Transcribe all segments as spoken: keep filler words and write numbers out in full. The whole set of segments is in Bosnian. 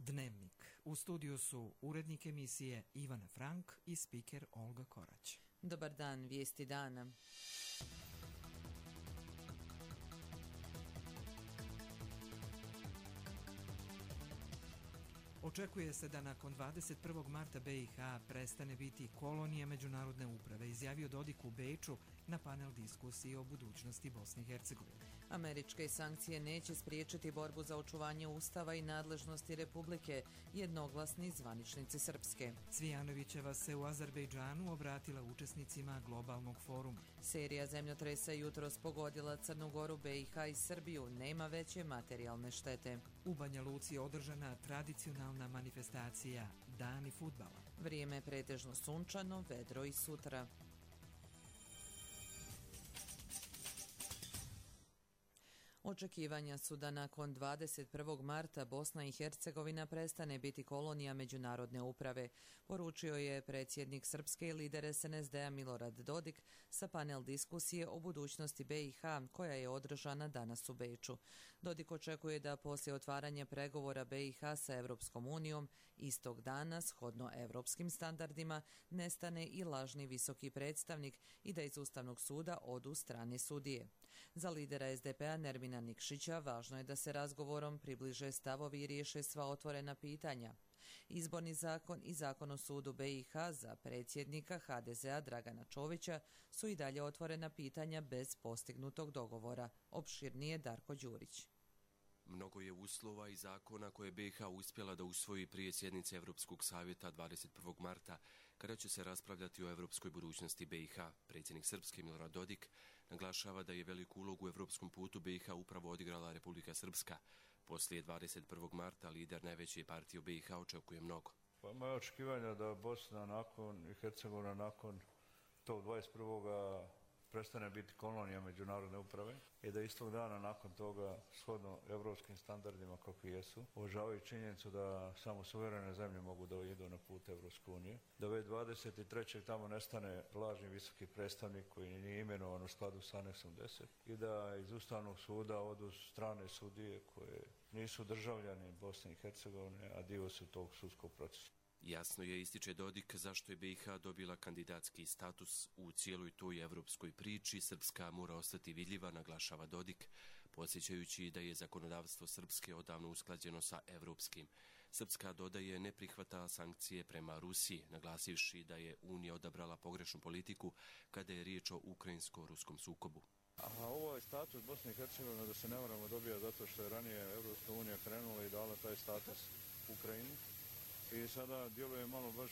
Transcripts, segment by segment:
Dnevnik. U studiju su urednik emisije Ivana Frank i spiker Olga Korać. Dobar dan, vijesti dana. Očekuje se da nakon dvadeset prvog marta B i H prestane biti kolonija međunarodne uprave, izjavio Dodik u Beču na panel diskusiji o budućnosti Bosne i Hercegovine. Američke sankcije neće spriječiti borbu za očuvanje ustava i nadležnosti Republike, jednoglasni zvaničnici Srpske. Cvijanovićeva se u Azerbejdžanu obratila učesnicima globalnog foruma. Serija zemljotresa jutros pogodila Crnu Goru, B i H i Srbiju, nema veće materijalne štete. U Banja Luci održana tradicionalna manifestacija Dani fudbala. Vrijeme pretežno sunčano, vedro i sutra. Očekivanja su da nakon dvadeset prvog marta Bosna i Hercegovina prestane biti kolonija međunarodne uprave, poručio je predsjednik Srpske i lider S N S D-a Milorad Dodik sa panel diskusije o budućnosti B i H koja je održana danas u Beču. Dodik očekuje da poslije otvaranja pregovora B i H sa Europskom unijom istog dana, shodno europskim standardima, nestane i lažni visoki predstavnik i da iz Ustavnog suda odu strane sudije. Za lidera S D P-a Nermina Nikšića važno je da se razgovorom približe stavovi i riješe sva otvorena pitanja. Izborni zakon i zakon o sudu B i H za predsjednika H D Z-a Dragana Čovića su i dalje otvorena pitanja bez postignutog dogovora. Opširnije Darko Đurić. Mnogo je uslova i zakona koje B i H uspjela da usvoji prije sjednice Europskog savjeta dvadeset prvog marta, kada će se raspravljati o europskoj budućnosti B i H. Predsjednik Srpske Milorad Dodik naglašava da je veliku ulogu u europskom putu B i H upravo odigrala Republika Srpska. Poslije dvadeset prvog marta lider najveće partije u B i H očekuje mnogo. Pa moje očekivanja da Bosna nakon i Hercegovina nakon tog dvadeset prvog prestane biti kolonija međunarodne uprave i da istog dana nakon toga, shodno evropskim standardima kakvi jesu, uvažavaju činjenicu da samo suverene zemlje mogu da idu na put Evropske unije, da već dvadeset trećeg tamo nestane lažni visoki predstavnik koji nije imenovan u skladu sa aneksom deset i da iz Ustavnog suda odu strane sudije koje nisu državljani Bosne i Hercegovine, a dio su tog sudskog procesa. Jasno je, ističe Dodik, zašto je B i H dobila kandidatski status u cijeloj toj evropskoj priči. Srpska mora ostati vidljiva, naglašava Dodik, podsjećajući da je zakonodavstvo Srpske odavno usklađeno sa evropskim. Srpska, dodaje, ne prihvata sankcije prema Rusiji, naglasivši da je Unija odabrala pogrešnu politiku kada je riječ o ukrajinsko-ruskom sukobu. A ovo je status Bosne i Hercegovine, da se ne moramo dobija zato što je ranije Evropska unija krenula i dala taj status Ukrajini. I sada djeluje malo baš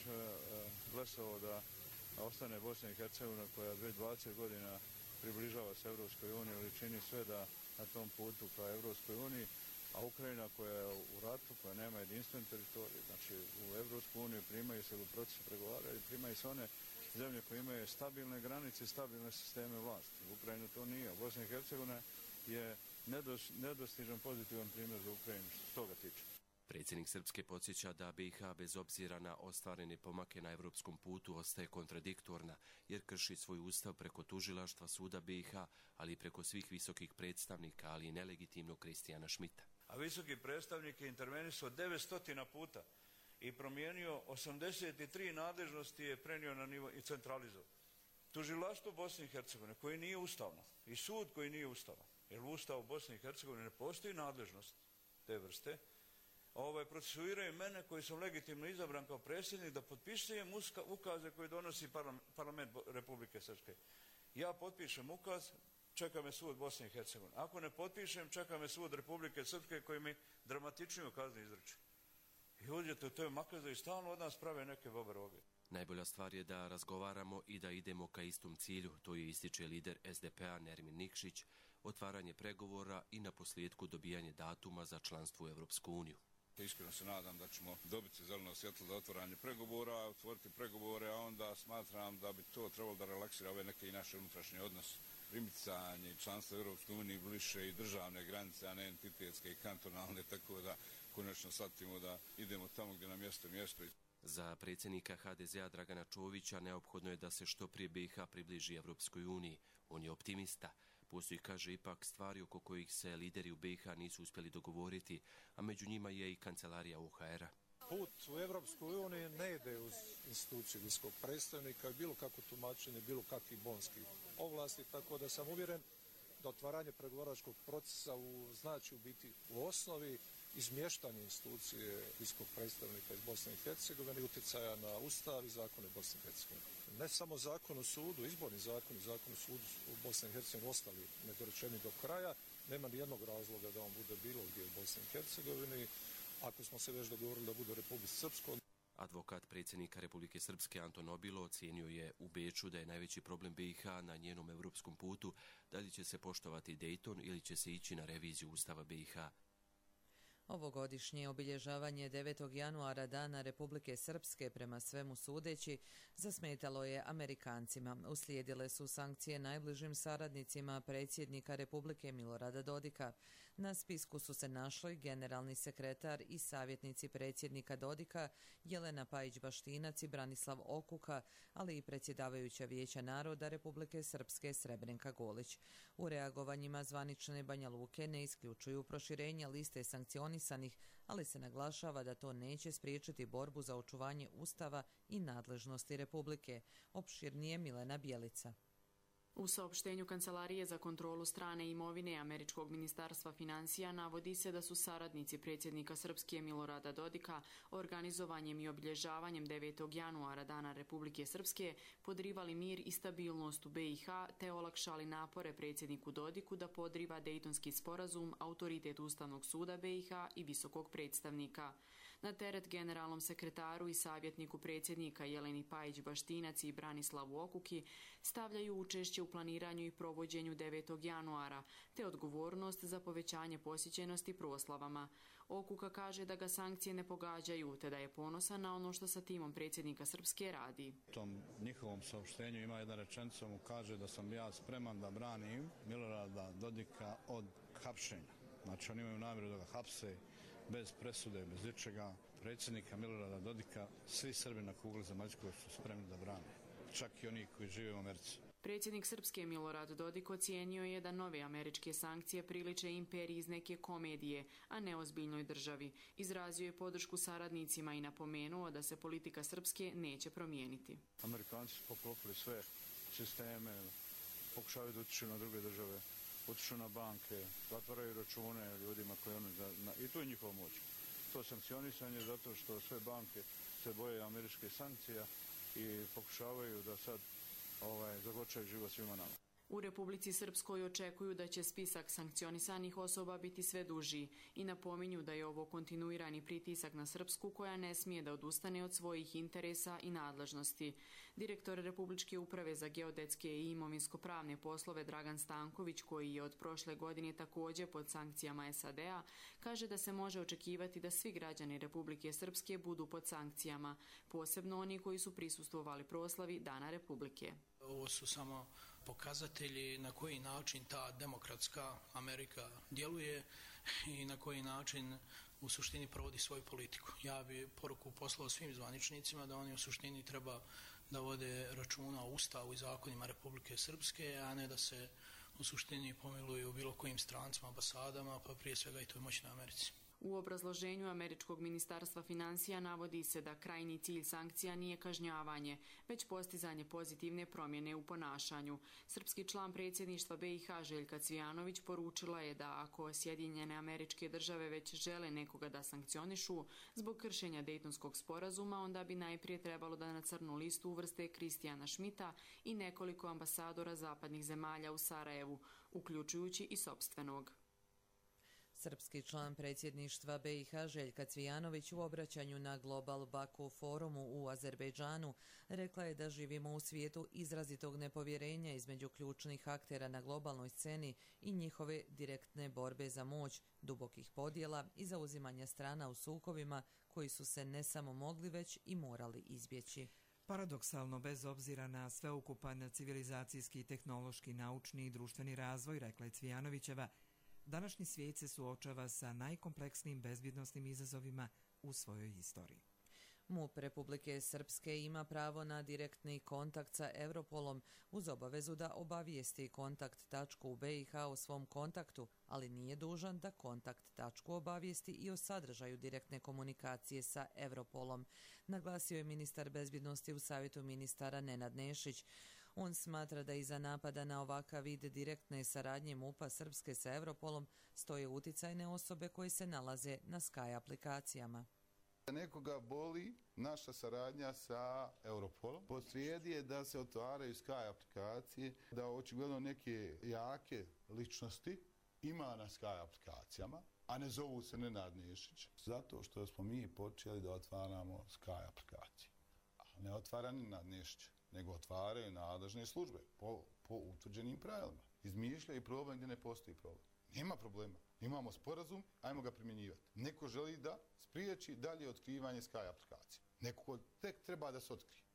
blesavo da ostane Bosna i Hercegovina koja već dvadeset godina približava se Evropskoj uniji ili čini sve da na tom putu ka Evropskoj uniji, a Ukrajina koja je u ratu, koja nema jedinstven teritorij, znači u Evropsku uniju primaju se u procesu pregovaranja i primaju se one zemlje koje imaju stabilne granice i stabilne sisteme vlasti. U Ukrajinu to nije. Bosna i Hercegovina je nedostižan pozitivan primjer za Ukrajinu što se toga tiče. Predsjednik Srpske podsjeća da B i H bez obzira na ostvarene pomake na evropskom putu ostaje kontradiktorna jer krši svoj ustav preko tužilaštva suda B i H, ali i preko svih visokih predstavnika, ali i nelegitimnog Kristijana Šmita. A visoki predstavnik je intervenisao devetsto puta i promijenio osamdeset tri nadležnosti, je prenio na nivo i centralizovao. Tužilaštvo Bosne i Hercegovine koji nije ustavno i sud koji nije ustavan, jer u Ustavu Bosne i Hercegovine ne postoji nadležnost te vrste, Ovaj, procesuiraju mene koji sam legitimno izabran kao predsjednik da potpisujem ukaze koje donosi parlament Republike Srpske. Ja potpišem ukaz, čeka me sud Bosne i Hercegovine. Ako ne potpišem, čeka me sud Republike Srpske koji mi dramatičniju kaznu izriče. I uđete u toj makazu i stalno od nas prave neke boberoge. Najbolja stvar je da razgovaramo i da idemo ka istom cilju, to je ističe lider S D P-a Nermin Nikšić, otvaranje pregovora i na posljedku dobijanje datuma za članstvo u Evropsku uniju. Iskreno se nadam da ćemo dobiti zeleno svjetlo za otvaranje pregovora, otvoriti pregovore, a onda smatram da bi to trebalo da relaksira ove neke i naše unutrašnje odnose. Primicanje i članstvo Europske unije bliže i državne granice, a ne entitetske i kantonalne, tako da konačno shvatimo da idemo tamo gdje nam mjesto mjesto. Za predsjednika H D Z-a Dragana Čovića neophodno je da se što prije B i H približi Evropskoj uniji. On je optimista. Postoji, kaže, ipak stvari oko kojih se lideri u B i H nisu uspjeli dogovoriti, a među njima je i kancelarija O H R-a. Put u Evropskoj uniji ne ide uz instituciju visokog predstavnika, bilo kako tumačenje, bilo kakvih bonskih ovlasti, tako da sam uvjeren da otvaranje pregovaračkog procesa u, znači u biti u osnovi izmještanje institucije visokog predstavnika iz Bosne i Hercegovine i utjecaja na Ustav i zakone Bosne i Hercegovine. Ne samo zakon o sudu, izborni zakon i zakon o sudu u Bosni i Hercegovini ostali nedorečeni do kraja, nema ni jednog razloga da on bude bilo gdje u Bosni i Hercegovini, ako smo se već dogovorili da bude u Republici Srpskoj. Advokat predsjednika Republike Srpske Anton Obilo ocijenio je u Beču da je najveći problem B i H na njenom europskom putu da li će se poštovati Dayton ili će se ići na reviziju Ustava B i H. Ovogodišnje obilježavanje devetog januara Dana Republike Srpske prema svemu sudeći zasmetalo je Amerikancima. Uslijedile su sankcije najbližim saradnicima predsjednika Republike Milorada Dodika. Na spisku su se našli generalni sekretar i savjetnici predsjednika Dodika Jelena Pajić-Baštinac i Branislav Okuka, ali i predsjedavajuća Vijeća naroda Republike Srpske Srebrenka Golić. U reagovanjima zvanične Banja Luke ne isključuju proširenje liste sankcionisanih, ali se naglašava da to neće spriječiti borbu za očuvanje Ustava i nadležnosti Republike. Opširnije Milena Bjelica. U saopštenju Kancelarije za kontrolu strane imovine Američkog ministarstva financija navodi se da su saradnici predsjednika Srpske Milorada Dodika organizovanjem i obilježavanjem devetog januara Dana Republike Srpske podrivali mir i stabilnost u B i H te olakšali napore predsjedniku Dodiku da podriva Dejtonski sporazum, autoritet Ustavnog suda B i H i visokog predstavnika. Na teret generalnom sekretaru i savjetniku predsjednika Jeleni Pajić-Baštinac i Branislavu Okuki stavljaju učešće u planiranju i provođenju devetog januara, te odgovornost za povećanje posjećenosti proslavama. Okuka kaže da ga sankcije ne pogađaju, te da je ponosan na ono što sa timom predsjednika Srpske radi. U tom njihovom saopštenju ima jedna rečenica, mu kaže da sam ja spreman da branim Milorada Dodika od hapšenja. Znači oni imaju namjeru da ga hapse bez presude, bez ičega. Predsjednika Milorada Dodika svi Srbi na kugli zemaljskoj su spremni da brane, čak i oni koji žive u Americi. Predsjednik Srpske Milorad Dodik ocijenio je da nove američke sankcije priliče imperiji iz neke komedije, a ne ozbiljnoj državi. Izrazio je podršku saradnicima i napomenuo da se politika Srpske neće promijeniti. Amerikanci su poklopili sve sisteme, pokušavaju da utiču na druge države, utiču na banke, zatvaraju račune ljudima koji oni... I to je njihova moć. To sankcionisanje zato što sve banke se boje američke sankcija i pokušavaju da sad ovaj, zagorčaju život svima nama. U Republici Srpskoj očekuju da će spisak sankcionisanih osoba biti sve duži i napominju da je ovo kontinuirani pritisak na Srpsku koja ne smije da odustane od svojih interesa i nadležnosti. Direktor Republičke uprave za geodetske i imovinsko-pravne poslove Dragan Stanković, koji je od prošle godine također pod sankcijama S A D-a, kaže da se može očekivati da svi građani Republike Srpske budu pod sankcijama, posebno oni koji su prisustvovali proslavi Dana Republike. Ovo su samo pokazatelji na koji način ta demokratska Amerika djeluje i na koji način u suštini provodi svoju politiku. Ja bi poruku poslao svim zvaničnicima da oni u suštini treba da vode računa o Ustavu i zakonima Republike Srpske, a ne da se u suštini pomiluju bilo kojim strancima, ambasadama, pa prije svega i toj moćnoj Americi. U obrazloženju Američkog ministarstva financija navodi se da krajnji cilj sankcija nije kažnjavanje, već postizanje pozitivne promjene u ponašanju. Srpski član predsjedništva B i H Željka Cvijanović poručila je da ako Sjedinjene Američke Države već žele nekoga da sankcionišu zbog kršenja Dejtonskog sporazuma, onda bi najprije trebalo da na crnu listu uvrste Kristijana Šmita i nekoliko ambasadora zapadnih zemalja u Sarajevu, uključujući i sopstvenog. Srpski član predsjedništva B i H Željka Cvijanović u obraćanju na Global Baku forumu u Azerbejdžanu rekla je da živimo u svijetu izrazitog nepovjerenja između ključnih aktera na globalnoj sceni i njihove direktne borbe za moć, dubokih podjela i zauzimanja strana u sukobima koji su se ne samo mogli već i morali izbjeći. Paradoksalno, bez obzira na sveukupan civilizacijski, tehnološki, naučni i društveni razvoj, rekla je Cvijanovićeva, današnji svijet se suočava sa najkompleksnijim bezbjednosnim izazovima u svojoj istoriji. MUP Republike Srpske ima pravo na direktni kontakt sa Europolom uz obavezu da obavijesti kontakt tačku u B i H o svom kontaktu, ali nije dužan da kontakt tačku obavijesti i o sadržaju direktne komunikacije sa Europolom, naglasio je ministar bezbjednosti u Savjetu ministara Nenad Nešić. On smatra da iza napada na ovakav vid direktne saradnje MUP-a Srpske sa Europolom stoje uticajne osobe koje se nalaze na Sky aplikacijama. Nekoga boli naša saradnja sa Europolom. Posrijedi je da se otvaraju Sky aplikacije, da očigledno neke jake ličnosti ima na Sky aplikacijama, a ne zovu se Nenad Nešić. Zato što smo mi počeli da otvaramo Sky aplikacije. A ne otvara Nenad Nešić, nego otvaraju nadležne službe po, po utvrđenim pravilima. Izmišljaju problem gdje ne postoji problem. Nema problema. Imamo sporazum, ajmo ga primjenjivati. Neko želi da spriječi dalje otkrivanje Sky aplikacije. Neko tek treba da se otkrije.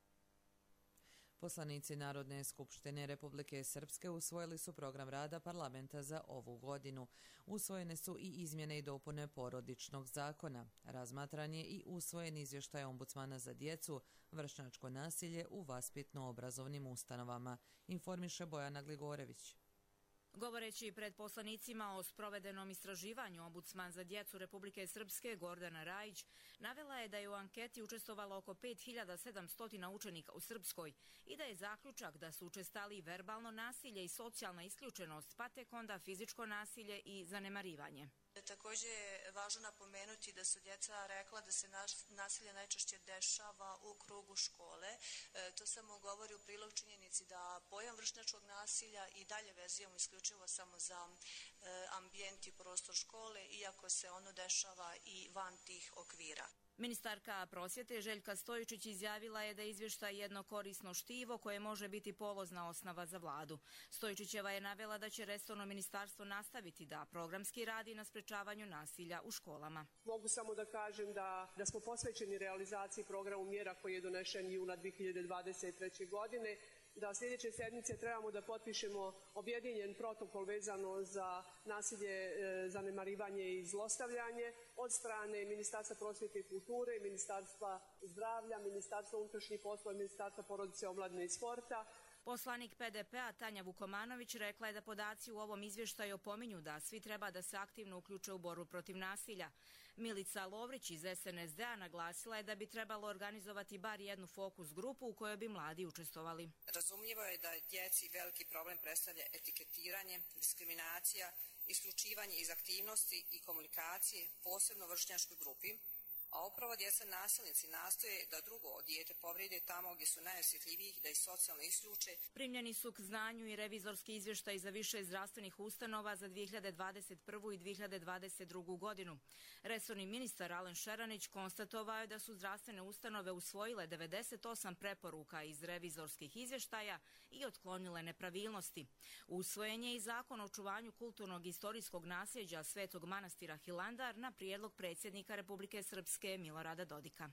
Poslanici Narodne skupštine Republike Srpske usvojili su program rada parlamenta za ovu godinu. Usvojene su i izmjene i dopune porodičnog zakona. Razmatran je i usvojen izvještaj ombudsmana za djecu, vršnjačko nasilje u vaspitno-obrazovnim ustanovama, informiše Bojana Gligorević. Govoreći pred poslanicima o sprovedenom istraživanju, ombudsman za djecu Republike Srpske Gordana Rajić navela je da je u anketi učestvovalo oko pet hiljada sedamsto učenika u Srpskoj i da je zaključak da su učestali verbalno nasilje i socijalna isključenost, pa tek onda fizičko nasilje i zanemarivanje. Također je važno napomenuti da su djeca rekla da se nasilje najčešće dešava u krugu škole. E, to samo govori u prilog činjenici da pojam vršnjačkog nasilja i dalje vezujemo isključivo samo za e, ambijent i prostor škole, iako se ono dešava i van tih okvira. Ministarka prosvjete Željka Stojičić izjavila je da je izvještaj jedno korisno štivo koje može biti polazna osnova za vladu. Stojičićeva je navela da će resorno ministarstvo nastaviti da programski radi na sprečavanju nasilja u školama. Mogu samo da kažem da, da smo posvećeni realizaciji programu mjera koji je donešen juna dvije hiljade dvadeset treće. godine, da sljedeće sedmice trebamo da potpišemo objedinjen protokol vezano za nasilje, zanemarivanje i zlostavljanje od strane Ministarstva prosvjete i kulture, Ministarstva zdravlja, Ministarstva unutrašnjih poslova, Ministarstva porodice, omladine i sporta. Poslanik P D P-a Tanja Vukomanović rekla je da podaci u ovom izvještaju opominju da svi treba da se aktivno uključe u borbu protiv nasilja. Milica Lovrić iz S N S D-a naglasila je da bi trebalo organizovati bar jednu fokus grupu u kojoj bi mladi učestvovali. Razumljivo je da djeci veliki problem predstavlja etiketiranje, diskriminacija, isključivanje iz aktivnosti i komunikacije, posebno vršnjačkoj grupi, a upravo djeca nasilnici nastoje da drugo dijete povrijede tamo gdje su najosjetljiviji, da ih socijalno isključe. Primljeni su k znanju i revizorski izvještaj za više zdravstvenih ustanova za dvije hiljade dvadeset prvu i dvije hiljade dvadeset drugu. godinu. Resorni ministar Alen Šeranić konstatovao je da su zdravstvene ustanove usvojile devedeset osam preporuka iz revizorskih izvještaja i otklonile nepravilnosti. Usvojen je i zakon o očuvanju kulturnog i istorijskog nasljeđa Svetog manastira Hilandar na prijedlog predsjednika Republike Srpske Milorada Dodika.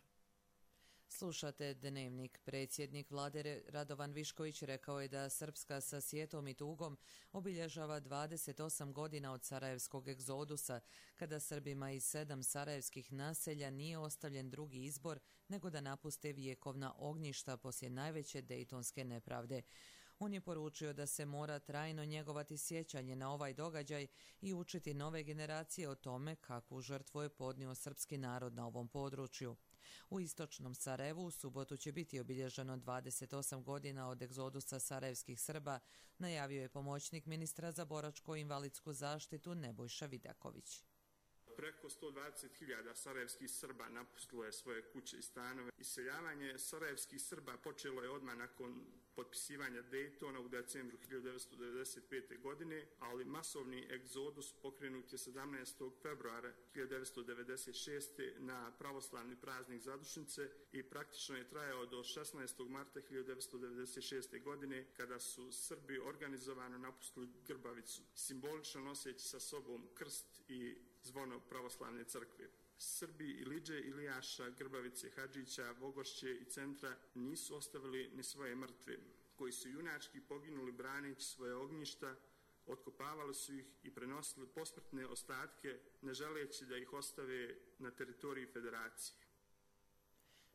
Slušate Dnevnik. Predsjednik vlade Radovan Višković rekao je da Srpska sa sjetom i tugom obilježava dvadeset osam godina od sarajevskog egzodusa, kada Srbima iz sedam sarajevskih naselja nije ostavljen drugi izbor nego da napuste vjekovna ognjišta poslije najveće dejtonske nepravde. On je poručio da se mora trajno njegovati sjećanje na ovaj događaj i učiti nove generacije o tome kakvu žrtvu je podnio srpski narod na ovom području. U istočnom Sarajevu u subotu će biti obilježeno dvadeset osam godina od egzodusa sarajevskih Srba, najavio je pomoćnik ministra za boračko-invalidsku zaštitu Nebojša Vidaković. Preko sto dvadeset hiljada sarajevskih Srba napustilo je svoje kuće i stanove. Iseljavanje sarajevskih Srba počelo je odmah nakon potpisivanja Dejtona u decembru hiljadu devetsto devedeset pete. godine, ali masovni egzodus pokrenut je sedamnaestog februara hiljadu devetsto devedeset šeste. na pravoslavni praznik Zadušnice i praktično je trajao do šesnaestog marta hiljadu devetsto devedeset šeste. godine, kada su Srbi organizovano napustili Grbavicu, simbolično noseći sa sobom krst i zvono pravoslavne crkve. Srbi Iliđe, Ilijaša, Grbavice, Hadžića, Vogošće i Centra nisu ostavili ni svoje mrtve, koji su junački poginuli braneći svoje ognjišta, otkopavali su ih i prenosili posmrtne ostatke, ne želeći da ih ostave na teritoriji federacije.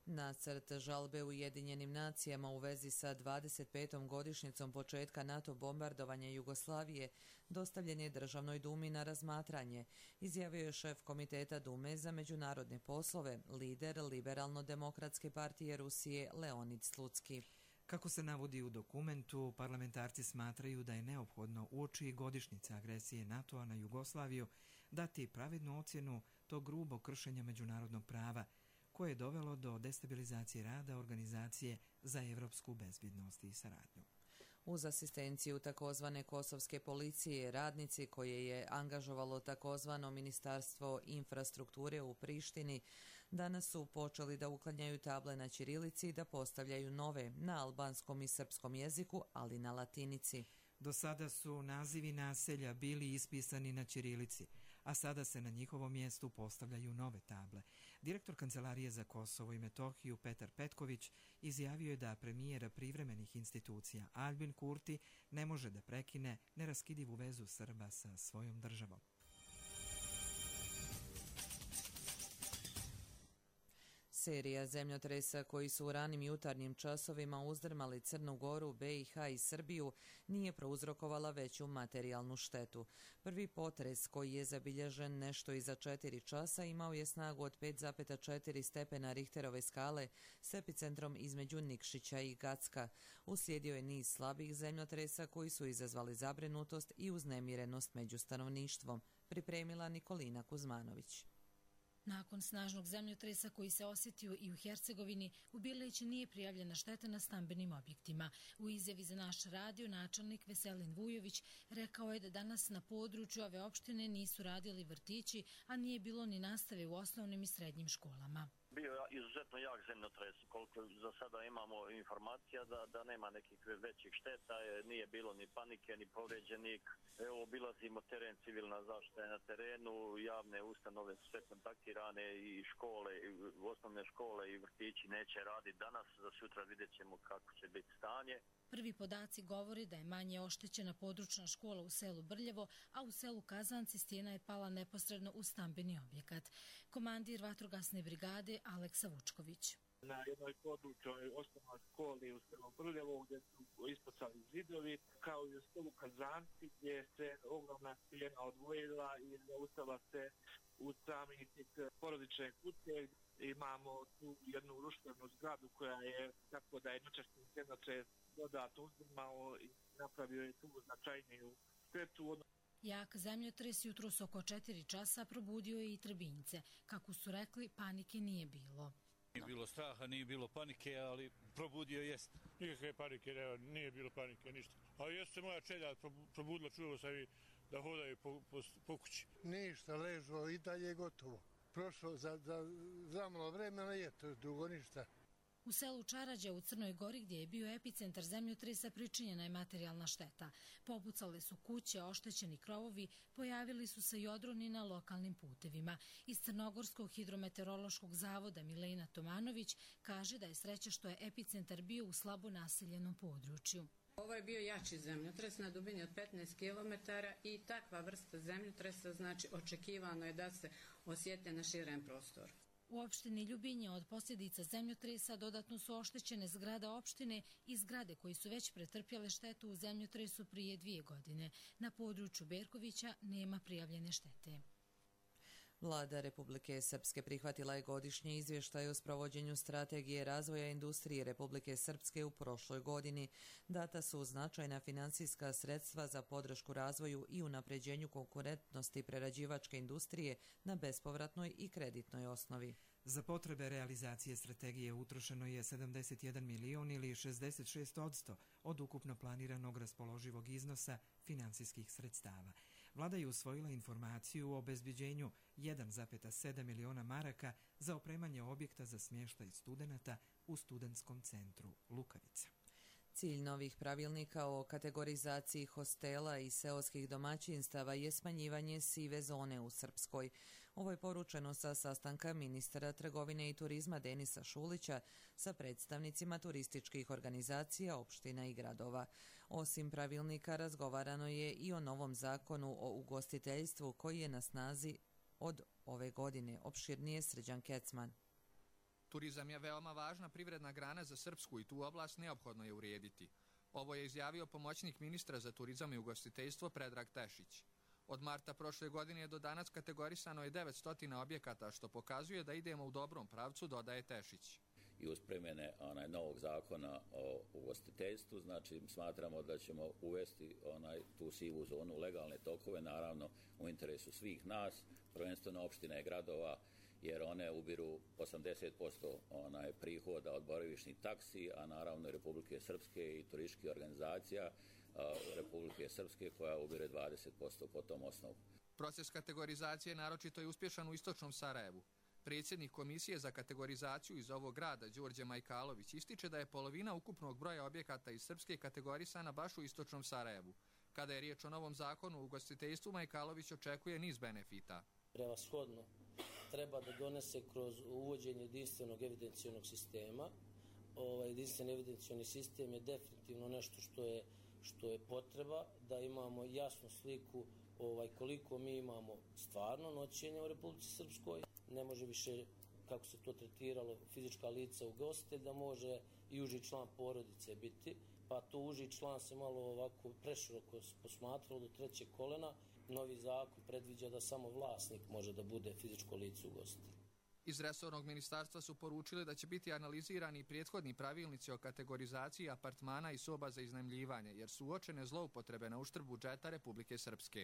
Nacrt žalbe Ujedinjenim nacijama u vezi sa dvadeset petom godišnjicom početka NATO bombardovanja Jugoslavije dostavljen je Državnoj dumi na razmatranje, izjavio je šef Komiteta Dume za međunarodne poslove, lider Liberalno-demokratske partije Rusije Leonid Slutski. Kako se navodi u dokumentu, parlamentarci smatraju da je neophodno uoči godišnjice agresije NATO-a na Jugoslaviju dati pravednu ocjenu tog grubog kršenja međunarodnog prava, koje je dovelo do destabilizacije rada Organizacije za evropsku bezbjednost i saradnju. Uz asistenciju takozvane kosovske policije, radnici koje je angažovalo takozvano Ministarstvo infrastrukture u Prištini, danas su počeli da uklanjaju table na ćirilici i da postavljaju nove na albanskom i srpskom jeziku, ali na latinici. Do sada su nazivi naselja bili ispisani na ćirilici, a sada se na njihovom mjestu postavljaju nove table. Direktor Kancelarije za Kosovo i Metohiju Petar Petković izjavio je da premijer privremenih institucija Albin Kurti ne može da prekine neraskidivu vezu Srba sa svojom državom. Serija zemljotresa koji su u ranim jutarnjim časovima uzdrmali Crnu Goru, B i H i Srbiju nije prouzrokovala veću materijalnu štetu. Prvi potres koji je zabilježen nešto iza četiri časa imao je snagu od pet zarez četiri stepena Richterove skale s epicentrom između Nikšića i Gacka. Uslijedio je niz slabih zemljotresa koji su izazvali zabrinutost i uznemirenost među stanovništvom, pripremila Nikolina Kuzmanović. Nakon snažnog zemljotresa koji se osjetio i u Hercegovini, u Bileći nije prijavljena šteta na stambenim objektima. U izjavi za naš radio načelnik Veselin Vujović rekao je da danas na području ove opštine nisu radili vrtići, a nije bilo ni nastave u osnovnim i srednjim školama. Bio je izuzetno jak zemljotres, koliko za sada imamo informacija da, da nema nekih većih šteta, nije bilo ni panike, ni povređenih. Evo, obilazimo teren, civilna zaštita je na terenu, javne ustanove su sve kontaktirane i škole, i osnovne škole i vrtići neće raditi danas, za sutra vidjet ćemo kako će biti stanje. Prvi podaci govori da je manje oštećena područna škola u selu Brljevo, a u selu Kazanci stijena je pala neposredno u stambeni objekat. Komandir vatrogasne brigade Aleksa Vučković. Na jednoj područnoj osnovnoj školi u selu Brljevo gdje su ispucali zidovi, kao i u selu Kazanci gdje se ogromna stijena odvojila i zaustavila se u sami porodične kuće. Imamo tu jednu ruševnu zgradu koja je tako da je noćašnji zemljotres dodatno uzdrmao i napravio je tu značajniju štetu. Jak zemljotres jutros oko četiri časa probudio je i Trebinjce. Kako su rekli, panike nije bilo. Nije bilo straha, nije bilo panike, ali probudio jest. Nikakve panike, ne, nije bilo panike, ništa. A jeste moja čelja probudila, čuo sam i da hodaju po, po, po kući. Ništa, ležo i dalje gotovo. Prošlo za, za, za malo vremena je to dugo ništa. U selu Čarađa u Crnoj Gori gdje je bio epicentar zemljotresa pričinjena je materijalna šteta. Popucale su kuće, oštećeni krovovi, pojavili su se i odroni na lokalnim putevima. Iz Crnogorskog hidrometeorološkog zavoda Milena Tomanović kaže da je sreća što je epicentar bio u slabo naseljenom području. Ovo je bio jači zemljotres na dubini od petnaest kilometara i takva vrsta zemljotresa, znači očekivano je da se osjete na širem prostoru. U opštini Ljubinje od posljedica zemljotresa dodatno su oštećene zgrada opštine i zgrade koji su već pretrpjele štetu u zemljotresu prije dvije godine. Na području Berkovića nema prijavljene štete. Vlada Republike Srpske prihvatila je godišnji izvještaj o sprovođenju strategije razvoja industrije Republike Srpske u prošloj godini. Data su značajna financijska sredstva za podršku razvoju i unapređenju konkurentnosti prerađivačke industrije na bespovratnoj i kreditnoj osnovi. Za potrebe realizacije strategije utrošeno je sedamdeset jedan milion ili šezdeset šest posto od ukupno planiranog raspoloživog iznosa finansijskih sredstava. Vlada je usvojila informaciju o obezbeđenju jedan zarez sedam miliona maraka za opremanje objekta za smještaj studenata u studentskom centru Lukavica. Cilj novih pravilnika o kategorizaciji hostela i seoskih domaćinstava je smanjivanje sive zone u Srpskoj. Ovo je poručeno sa sastanka ministra trgovine i turizma Denisa Šulića sa predstavnicima turističkih organizacija, opština i gradova. Osim pravilnika, razgovarano je i o novom zakonu o ugostiteljstvu koji je na snazi od ove godine. Opširnije Srđan Kecman. Turizam je veoma važna privredna grana za Srpsku i tu oblast neophodno je urediti. Ovo je izjavio pomoćnik ministra za turizam i ugostiteljstvo Predrag Tešić. Od marta prošle godine do danas kategorisano je devetsto objekata, što pokazuje da idemo u dobrom pravcu, dodaje Tešić. I uz primjene onaj novog zakona o ugostiteljstvu, znači smatramo da ćemo uvesti onaj tu sivu zonu, legalne tokove, naravno u interesu svih nas, prvenstveno opština i gradova, jer one ubiru osamdeset posto onaj prihoda od boravišnih taksi, a naravno i Republike Srpske i turističkih organizacija Republike Srpske koja ubire dvadeset posto po tom osnovu. Proces kategorizacije naročito je uspješan u istočnom Sarajevu. Predsjednik Komisije za kategorizaciju iz ovog grada, Đorđe Majkalović, ističe da je polovina ukupnog broja objekata iz Srpske kategorisana baš u istočnom Sarajevu. Kada je riječ o novom zakonu u ugostiteljstvu, Majkalović očekuje niz benefita. Prevashodno treba da donese kroz uvođenje jedinstvenog evidencionog sistema. Ovaj jedinstveni evidencijoni sistem je definitivno nešto što je, što je potreba, da imamo jasnu sliku ovaj, koliko mi imamo stvarno noćenja u Republici Srpskoj. Ne može više, kako se to tretiralo, fizička lica u goste, da može i uži član porodice biti, pa to uži član se malo ovako preširoko posmatralo do trećeg kolena. Novi zakon predviđa da samo vlasnik može da bude fizičko lice u goste. Iz resornog ministarstva su poručili da će biti analizirani prethodni pravilnici o kategorizaciji apartmana i soba za iznajmljivanje, jer su uočene zloupotrebe na uštrb budžeta Republike Srpske.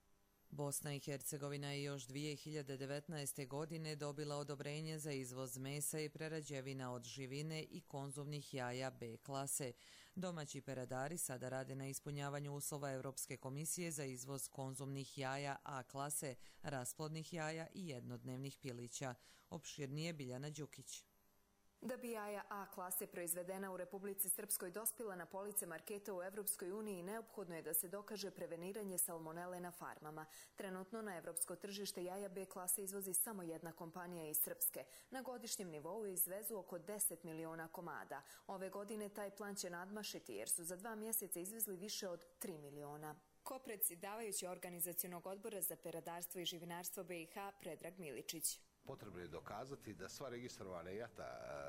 Bosna i Hercegovina je još dvije hiljade devetnaeste. godine dobila odobrenje za izvoz mesa i prerađevina od živine i konzumnih jaja B klase. Domaći peradari sada rade na ispunjavanju uslova Europske komisije za izvoz konzumnih jaja A klase, rasplodnih jaja i jednodnevnih pilića. Opširnije Biljana Đukić. Da bi jaja A klase proizvedena u Republici Srpskoj dospjela na police marketa u Evropskoj uniji, neophodno je da se dokaže preveniranje salmonele na farmama. Trenutno na evropsko tržište jaja B klase izvozi samo jedna kompanija iz Srpske. Na godišnjem nivou izvezu oko deset miliona komada. Ove godine taj plan će nadmašiti jer su za dva mjeseca izvezli više od tri miliona. Kopredsjedavajući organizacionog odbora za peradarstvo i živinarstvo B i H Predrag Miličić. Potrebno je dokazati da sva registrovana jata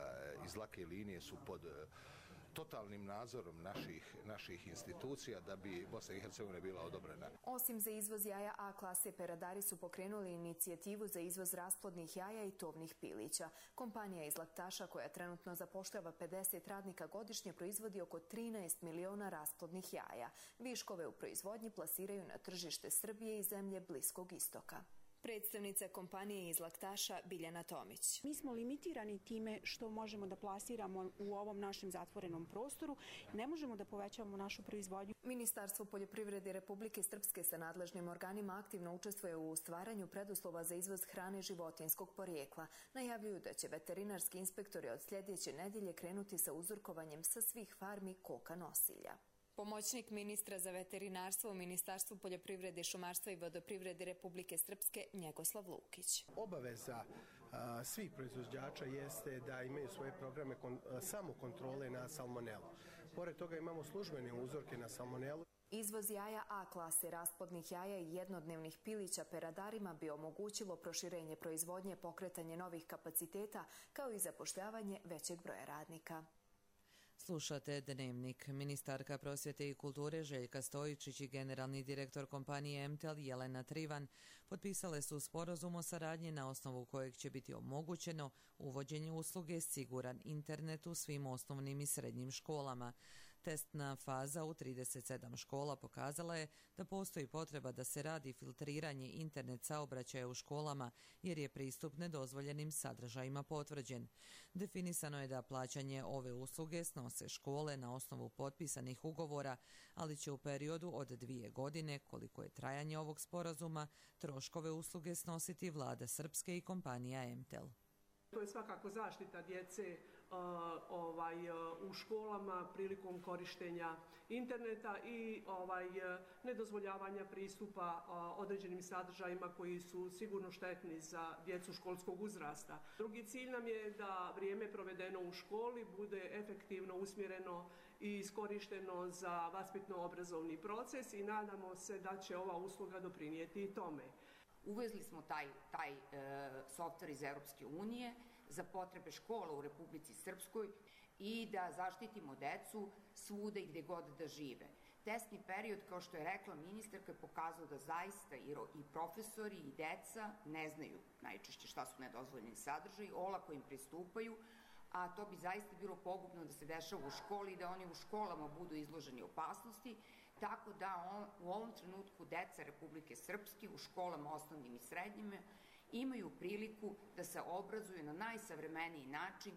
iz lake linije su pod totalnim nadzorom naših, naših institucija da bi Bosna i Hercegovina bila odobrena. Osim za izvoz jaja A klase, peradari su pokrenuli inicijativu za izvoz rasplodnih jaja i tovnih pilića. Kompanija iz Laktaša, koja trenutno zapošljava pedeset radnika godišnje, proizvodi oko trinaest miliona rasplodnih jaja. Viškove u proizvodnji plasiraju na tržište Srbije i zemlje Bliskog istoka. Predstavnica kompanije iz Laktaša Biljana Tomić. Mi smo limitirani time što možemo da plasiramo u ovom našem zatvorenom prostoru. Ne možemo da povećavamo našu proizvodnju. Ministarstvo poljoprivrede Republike Srpske sa nadležnim organima aktivno učestvuje u stvaranju preduslova za izvoz hrane životinjskog porijekla. Najavljuju da će veterinarski inspektori od sljedeće nedjelje krenuti sa uzorkovanjem sa svih farmi koka nosilja. Pomoćnik ministra za veterinarstvo u Ministarstvu poljoprivrede, šumarstva i vodoprivrede Republike Srpske Njegoslav Lukić. Obaveza a, svih proizvođača jeste da imaju svoje programe kon, a, samokontrole na salmonelu. Pored toga imamo službene uzorke na salmonelu. Izvoz jaja A klase, rasplodnih jaja i jednodnevnih pilića peradarima bi omogućilo proširenje proizvodnje, pokretanje novih kapaciteta kao i zapošljavanje većeg broja radnika. Slušate Dnevnik. Ministarka prosvjete i kulture Željka Stojičić i generalni direktor kompanije Mtel Jelena Trivan potpisale su sporazum o saradnji na osnovu kojeg će biti omogućeno uvođenje usluge Siguran internet u svim osnovnim i srednjim školama. Testna faza u trideset sedam škola pokazala je da postoji potreba da se radi filtriranje internet saobraćaja u školama jer je pristup nedozvoljenim sadržajima potvrđen. Definisano je da plaćanje ove usluge snose škole na osnovu potpisanih ugovora, ali će u periodu od dvije godine, koliko je trajanje ovog sporazuma, troškove usluge snositi vlada Srpske i kompanija Mtel. To je svakako zaštita djece uh, ovaj, uh, u školama prilikom korištenja interneta i ovaj, uh, nedozvoljavanja pristupa uh, određenim sadržajima koji su sigurno štetni za djecu školskog uzrasta. Drugi cilj nam je da vrijeme provedeno u školi bude efektivno usmjereno i iskorišteno za vaspitno-obrazovni proces i nadamo se da će ova usluga doprinijeti i tome. Uvezli smo taj, taj e, softver iz Europske unije za potrebe škola u Republici Srpskoj i da zaštitimo decu svuda i gde god da žive. Testni period, kao što je rekla ministarka, je pokazao da zaista i profesori i deca ne znaju najčešće šta su nedozvoljeni sadržaji, olako im pristupaju, a to bi zaista bilo pogubno da se dešava u školi i da oni u školama budu izloženi opasnosti, tako da on, u ovom trenutku deca Republike Srpske u školama osnovnim i srednjima imaju priliku da se obrazuju na najsavremeniji način.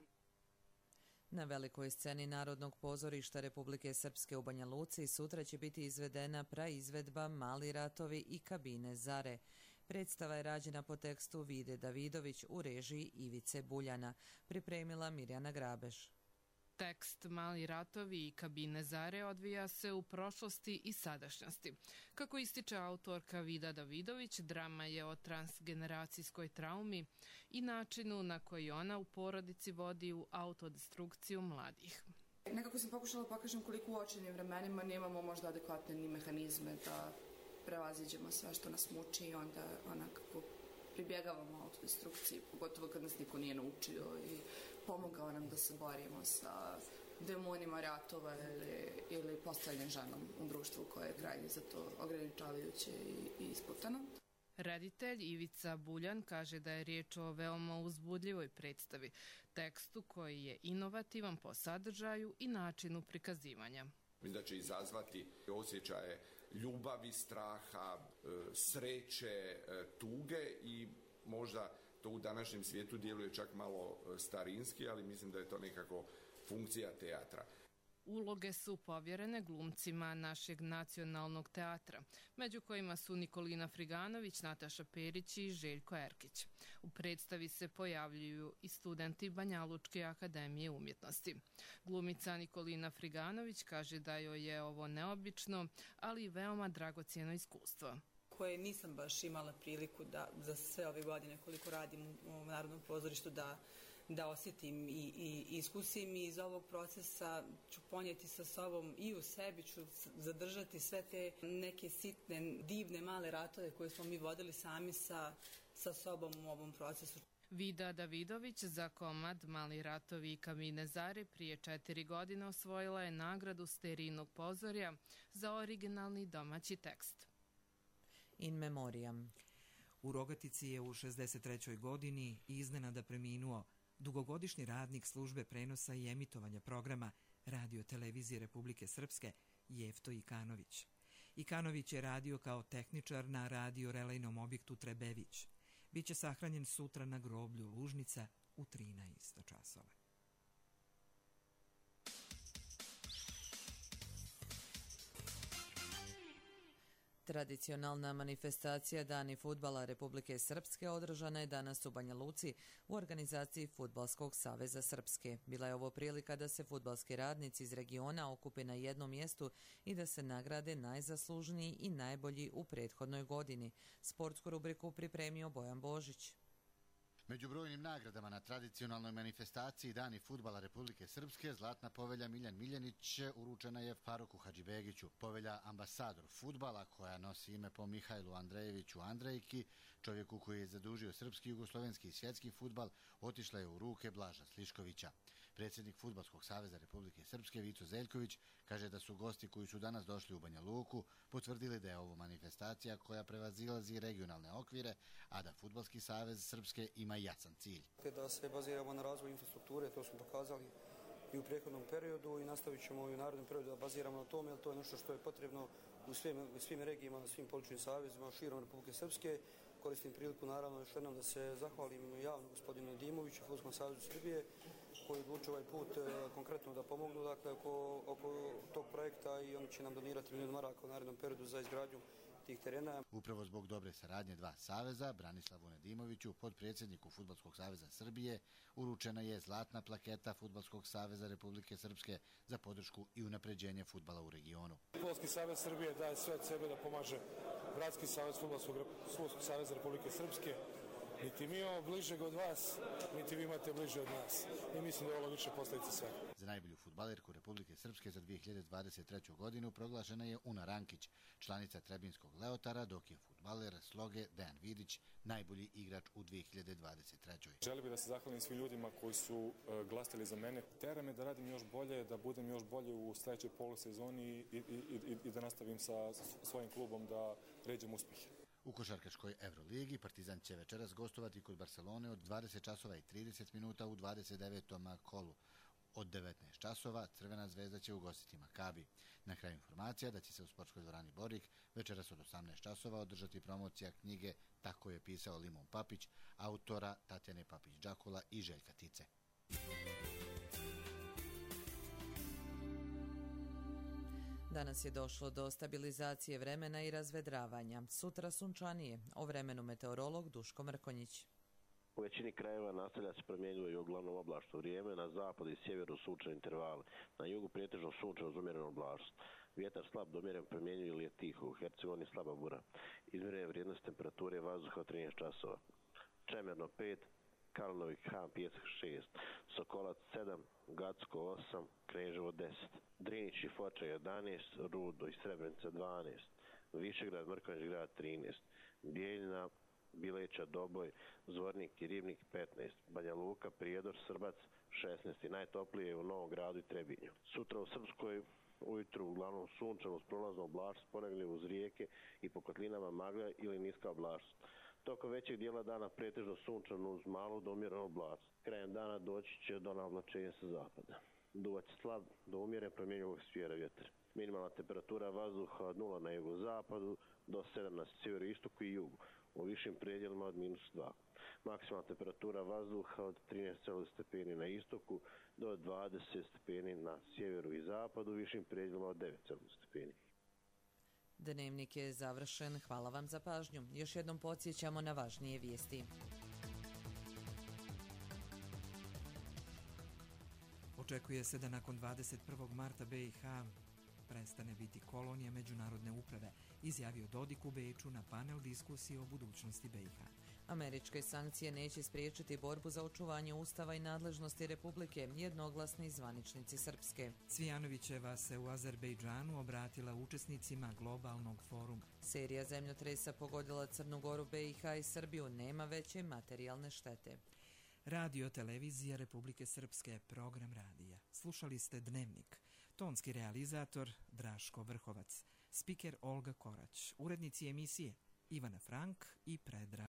Na velikoj sceni Narodnog pozorišta Republike Srpske u Banja Luci sutra će biti izvedena praizvedba Mali ratovi i kabine Zare. Predstava je rađena po tekstu Vide Davidović u režiji Ivice Buljana, pripremila Mirjana Grabeš. Tekst Mali ratovi i kabine Zare odvija se u prošlosti i sadašnjosti. Kako ističe autorka Vida Davidović, drama je o transgeneracijskoj traumi i načinu na koji ona u porodici vodi u autodestrukciju mladih. Nekako sam pokušala pokažem koliko u očajnim vremenima nemamo možda adekvatne ni mehanizme da prevaziđemo sve što nas muči i onda onako pribjegavamo autodestrukciji, pogotovo kad nas niko nije naučio i pomogao nam da se borimo sa demonima ratova ili, ili postavljanjem ženom u društvu koje je krajnje za to ograničavajuće i, i isputano. Reditelj Ivica Buljan kaže da je riječ o veoma uzbudljivoj predstavi, tekstu koji je inovativan po sadržaju i načinu prikazivanja. Mislim da će izazvati osjećaje ljubavi, straha, sreće, tuge i možda to u današnjem svijetu djeluje čak malo starinski, ali mislim da je to nekako funkcija teatra. Uloge su povjerene glumcima našeg nacionalnog teatra, među kojima su Nikolina Friganović, Nataša Perić i Željko Erkić. U predstavi se pojavljuju i studenti Banjalučke akademije umjetnosti. Glumica Nikolina Friganović kaže da joj je ovo neobično, ali i veoma dragocjeno iskustvo. Koje nisam baš imala priliku da za sve ove godine koliko radim u Narodnom pozorištu da da osjetim i, i iskusim i iz ovog procesa ću ponijeti sa sobom i u sebi ću zadržati sve te neke sitne, divne, male ratove koje smo mi vodili sami sa, sa sobom u ovom procesu. Vida Davidović za komad Mali ratovi i kabine Zare prije četiri godine osvojila je nagradu Sterijnog pozorja za originalni domaći tekst. In memoriam. U Rogatici je u šezdeset trećoj godini iznenada preminuo dugogodišnji radnik službe prenosa i emitovanja programa Radio-televizije Republike Srpske Jefto Ikanović. Ikanović je radio kao tehničar na radio-relejnom objektu Trebević. Biće sahranjen sutra na groblju Lužnica u trinaest časova. Tradicionalna manifestacija Dani fudbala Republike Srpske održana je danas u Banja Luci u organizaciji Fudbalskog saveza Srpske. Bila je ovo prilika da se fudbalski radnici iz regiona okupe na jednom mjestu i da se nagrade najzaslužniji i najbolji u prethodnoj godini. Sportsku rubriku pripremio Bojan Božić. Među brojnim nagradama na tradicionalnoj manifestaciji Dani fudbala Republike Srpske zlatna povelja Miljan Miljanić uručena je Faruku Hadžibegiću. Povelja ambasador fudbala koja nosi ime po Mihajlu Andrejeviću Andrejki, čovjeku koji je zadužio srpski, jugoslovenski i svjetski fudbal, otišla je u ruke Blaža Sliškovića. Predsjednik Fudbalskog saveza Republike Srpske Vico Zeljković kaže da su gosti koji su danas došli u Banja Luku potvrdili da je ovo manifestacija koja prevazilazi regionalne okvire, a da Fudbalski savez Srpske ima jasan cilj. Da se baziramo na razvoj infrastrukture, to smo pokazali i u prethodnom periodu i nastavit ćemo i u narednom periodu da baziramo na tome, jer to je nešto što je potrebno u svim, u svim regijima, na svim političkim savezima širom Republike Srpske. Koristim priliku naravno još jednom da se zahvalim javno gospodinu Dimoviću, Fudbalskom savezu Srbije, koji odlučuje ovaj put e, konkretno da pomognu dakle, oko, oko tog projekta i oni će nam donirati milijon maraka u narednom periodu za izgradnju tih terena. Upravo zbog dobre saradnje dva saveza, Branislavu Nedimoviću, podpredsjedniku Fudbalskog saveza Srbije, uručena je zlatna plaketa Fudbalskog saveza Republike Srpske za podršku i unapređenje fudbala u regionu. Fudbalski savez Srbije daje sve od sebe da pomaže Gradski savez Fudbalskog saveza Republike Srpske. Niti mi imamo bližeg od vas, niti vi imate bliže od nas. I mislim da je ovo logična posledica svega. za najbolju fudbalerku Republike Srpske za dvije hiljade dvadeset treću. godinu proglašena je Una Rankić, članica Trebinskog Leotara, dok je fudbaler Sloge Dejan Vidić najbolji igrač u dvije hiljade dvadeset trećoj. Želim da se zahvalim svim ljudima koji su uh, glasali za mene. Tera me da radim još bolje, da budem još bolje u sledećoj polusezoni i, i, i, i da nastavim sa svojim klubom da ređem uspjehe. U košarkaškoj Euroligi Partizan će večeras gostovati kod Barcelone od dvadeset časova i trideset minuta u dvadeset devetom kolu. Od devetnaest časova Crvena zvezda će ugostiti Makabi. Na kraju informacija da će se u sportskoj dvorani Borik večeras od osamnaest časova održati promocija knjige Tako je pisao Limun Papić, autora Tatjane Papić-Đakula i Željka Tice. Danas je došlo do stabilizacije vremena i razvedravanja. Sutra sunčanije. O vremenu meteorolog Duško Mrkonjić. U većini krajeva nastavlja se promjenjivo i uglavnom oblačno vrijeme, na zapadu i sjeveru sunčani intervali, na jugu pretežno sunčano uz umjerenu oblačnost. Vjetar slab do umjeren promjenjiv ili je tiho, u Hercegovini slaba bura. Izmjerene vrijednost temperature vazduha od trinaest časova. Čemerno pet, Kalinović Han Pjesak šest, Sokolac sedam, Gacko osam, Kneževo deset, Drinić i Foča jedanaest, Rudo i Srebrenica dvanaest, Višegrad, Mrkonjić grad trinaest, Bijeljina, Bileća, Doboj, Zvornik i Ribnik petnaest, Banja Luka, Prijedor, Srbac šesnaest i najtoplije u Novom Gradu i Trebinju. Sutra u Srpskoj ujutru uglavnom sunčano uz prolaznu oblačnost, ponegdje uz rijeke i po kotlinama magla ili niska oblačnost. Tokom većeg dijela dana pretežno sunčano uz malu do umjerenu oblačnost. Krajem dana doći će do navlačenja sa zapada. Duvac slab do umjeren promjenjivog smjera vjetra. Minimalna temperatura vazduha od nula na jugozapadu do sedam na sjeveroistoku i jugu. U višim predjelima od minus dva. Maksimalna temperatura vazduha od trinaest stepeni na istoku do dvadeset stepeni na sjeveru i zapadu, u višim predjelima od devet stepeni. Dnevnik je završen. Hvala vam za pažnju. Još jednom podsjećamo na važnije vijesti. Očekuje se da nakon dvadeset prvog marta B i H prestane biti kolonija međunarodne uprave, izjavio Dodik u Beču na panel diskusije o budućnosti B i H. Američke sankcije neće spriječiti borbu za očuvanje ustava i nadležnosti Republike, jednoglasni zvaničnici Srpske. Cvijanovićeva se u Azerbejdžanu obratila učesnicima globalnog foruma. Serija zemljotresa pogodila Crnu Goru, B i H i Srbiju, nema veće materijalne štete. Radio Televizija Republike Srpske, program radija. Slušali ste Dnevnik. Tonski realizator Draško Vrhovac, spiker Olga Korać, urednici emisije Ivana Frank i Predrag